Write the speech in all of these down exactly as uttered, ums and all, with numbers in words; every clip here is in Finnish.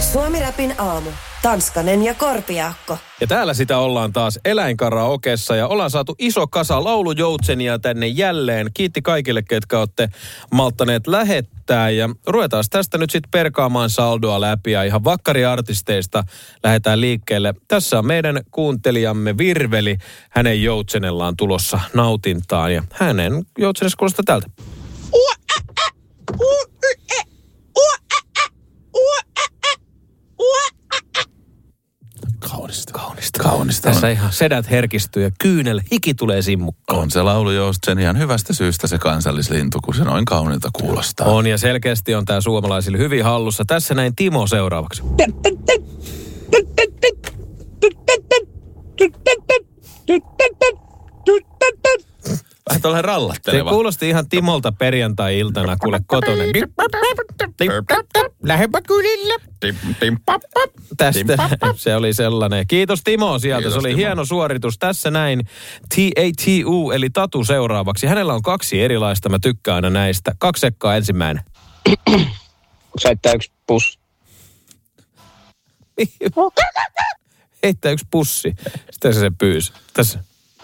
Suomi-räpin aamu. Tanskanen ja Korpiaakko. Ja täällä sitä ollaan taas eläinkaraokessa ja ollaan saatu iso kasa laulujoutsenia tänne jälleen. Kiitti kaikille, ketkä olette malttaneet lähettää ja ruvetaan tästä nyt sitten perkaamaan saldoa läpi ja ihan vakkariartisteista lähdetään liikkeelle. Tässä on meidän kuuntelijamme Virveli. Hänen joutsenellaan tulossa nautintaan ja hänen joutsenessa kuulostaa tältä. Kaunista. Kaunista. Kaunista. Tässä On. ihan sedät herkistyy ja kyynel, hiki tulee simmukkaan. On se laulujousten ihan hyvästä syystä se kansallislintu, kun se noin kaunilta kuulostaa. On ja selkeästi on tää suomalaisille hyvin hallussa. Tässä näin Timo seuraavaksi. Vähän tällainen Se rallatteleva. kuulosti ihan Timolta perjantai-iltana, kuule kotona. Lähempä kylille. Tästä se oli sellainen. Kiitos Timo sieltä, Kiitos, se oli Timo. hieno suoritus. Tässä näin T A T U eli Tatu seuraavaksi. Hänellä on kaksi erilaista, mä tykkään aina näistä. Kaksi sekkaa ensimmäinen. Heittää yksi pussi. Heittää yksi pussi. Sitä se se pyysi. Tässä.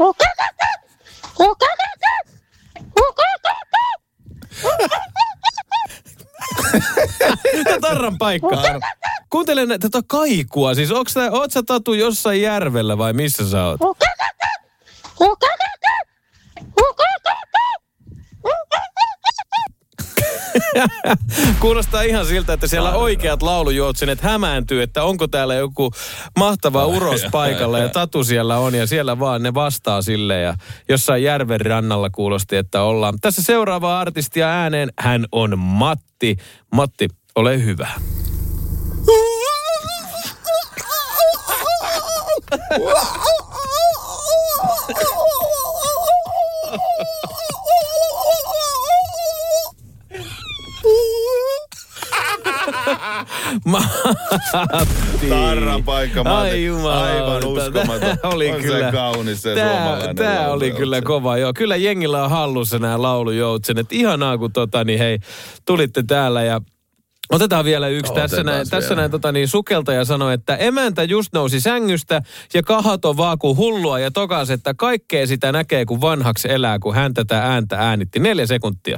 Nyt on tarran paikka. Kuuntele nä- tätä kaikua. Siis onks tää, oot sä Tatu jossain järvellä vai missä sä oot? Kuulostaa ihan siltä, että siellä oikeat laulujoutsenet hämääntyy, että onko täällä joku mahtava uros paikalla ja Tatu siellä on ja siellä vaan ne vastaa sille ja jossain järven rannalla kuulosti, että ollaan. Tässä seuraava artistia ääneen, hän on Matti. Matti, ole hyvä. Matti. Tarran paikka, Matti. Ai jumala. Aivan uskomaton. Tää oli On kyllä, se kaunis se tää, suomalainen tää oli laulujoutsen. kyllä kova, joo. Kyllä jengillä on hallussa nämä laulujoutsenet. Ihanaa, kun tota, niin hei, tulitte täällä ja otetaan vielä yksi. Otetaan tässä näin, vielä. tässä näin tota, niin, sukeltaja sanoi, että emäntä just nousi sängystä ja kahaton vaan kuin hullua ja tokas, että kaikkea sitä näkee, kun vanhaksi elää, kun hän tätä ääntä äänitti. Neljä sekuntia.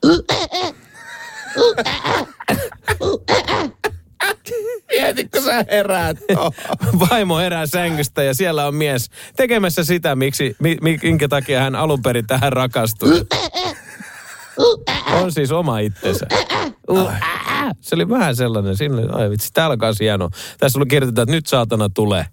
Mietitkö sä heräät? Vaimo herää sängystä ja siellä on mies tekemässä sitä, miksi, mi, minkä takia hän alun perin tähän rakastui. On siis oma itsensä. Se oli vähän sellainen. Siinä, ai vitsi, tää alkaa hienoa. Tässä oli kirjoitetaan, että nyt saatana tulee.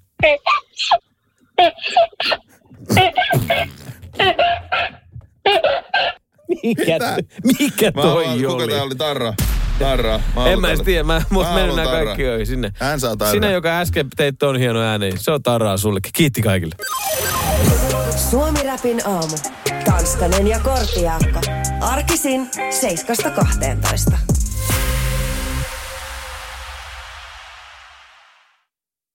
Mikä, mikä toi mä, oli? Kuka tää oli? Tarra? Tarra. Mä En mä edes tiedä, mä, mut Mä menen haluan nää Tarra. kaikki öi sinne. Hän saa Tarra. Sinä, joka äsken teit ton hieno äänen, se on Tarraa sullekin. Kiitti kaikille. Suomi-räpin aamu. Tanskanen ja Korpiaakko. Arkisin seiskasta kahteentoista.